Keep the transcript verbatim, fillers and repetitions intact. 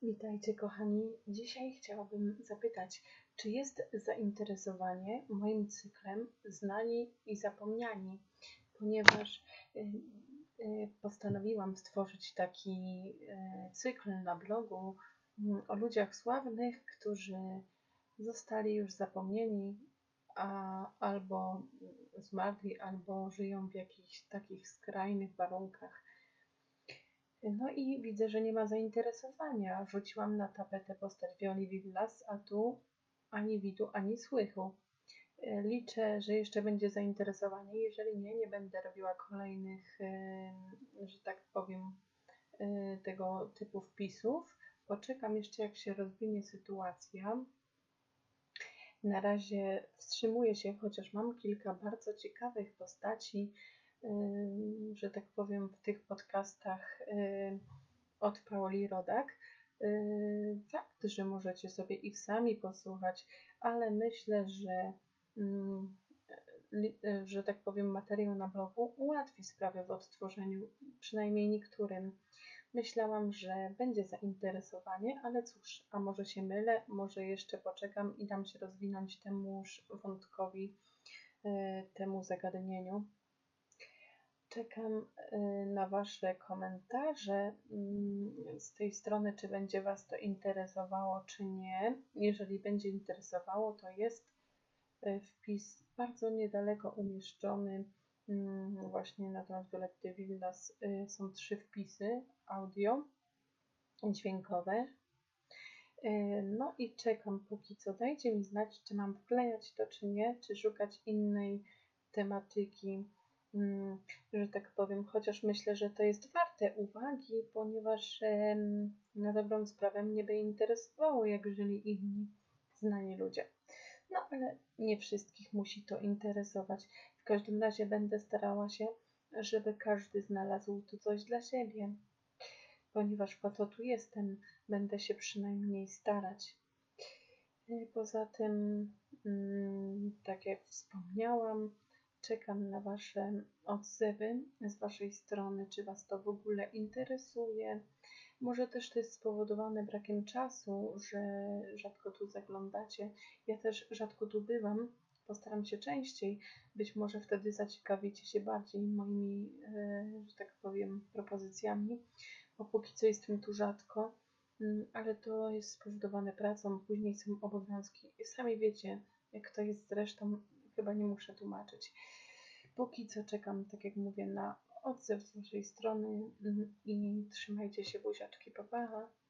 Witajcie kochani. Dzisiaj chciałabym zapytać, czy jest zainteresowanie moim cyklem Znani i Zapomniani, ponieważ y, y, postanowiłam stworzyć taki y, cykl na blogu y, o ludziach sławnych, którzy zostali już zapomnieni, a albo zmarli, albo żyją w jakichś takich skrajnych warunkach. No i widzę, że nie ma zainteresowania. Rzuciłam na tapetę postać Violi Villas, a tu ani widu, ani słychu. E, Liczę, że jeszcze będzie zainteresowanie. Jeżeli nie, nie będę robiła kolejnych, e, że tak powiem, e, tego typu wpisów. Poczekam jeszcze, jak się rozwinie sytuacja. Na razie wstrzymuję się, chociaż mam kilka bardzo ciekawych postaci, że tak powiem, w tych podcastach od Pauli Rodak. Fakt, że możecie sobie ich sami posłuchać, ale myślę, że, że tak powiem, materiał na blogu ułatwi sprawę w odtworzeniu, przynajmniej niektórym. Myślałam, że będzie zainteresowanie, ale cóż, a może się mylę, może jeszcze poczekam i dam się rozwinąć temuż wątkowi, temu zagadnieniu. Czekam na Wasze komentarze z tej strony, czy będzie Was to interesowało, czy nie. Jeżeli będzie interesowało, to jest wpis bardzo niedaleko umieszczony. Właśnie na temat Violetty Villas są trzy wpisy audio, dźwiękowe. No i czekam póki co. Dajcie mi znać, czy mam wklejać to, czy nie, czy szukać innej tematyki, że tak powiem, chociaż myślę, że to jest warte uwagi, ponieważ na dobrą sprawę mnie by interesowało, jak żyli inni znani ludzie. No ale nie wszystkich musi to interesować. W każdym razie będę starała się, żeby każdy znalazł tu coś dla siebie, ponieważ po to tu jestem, będę się przynajmniej starać. Poza tym, tak jak wspomniałam, czekam na Wasze odzewy z Waszej strony, czy Was to w ogóle interesuje. Może też to jest spowodowane brakiem czasu, że rzadko tu zaglądacie. Ja też rzadko tu bywam, postaram się częściej. Być może wtedy zaciekawicie się bardziej moimi, że tak powiem, propozycjami, bo póki co jestem tu rzadko, ale to jest spowodowane pracą, później są obowiązki. Sami wiecie, jak to jest zresztą, chyba nie muszę tłumaczyć. Póki co czekam, tak jak mówię, na odzew z Waszej strony i trzymajcie się, buziaczki, pa pa!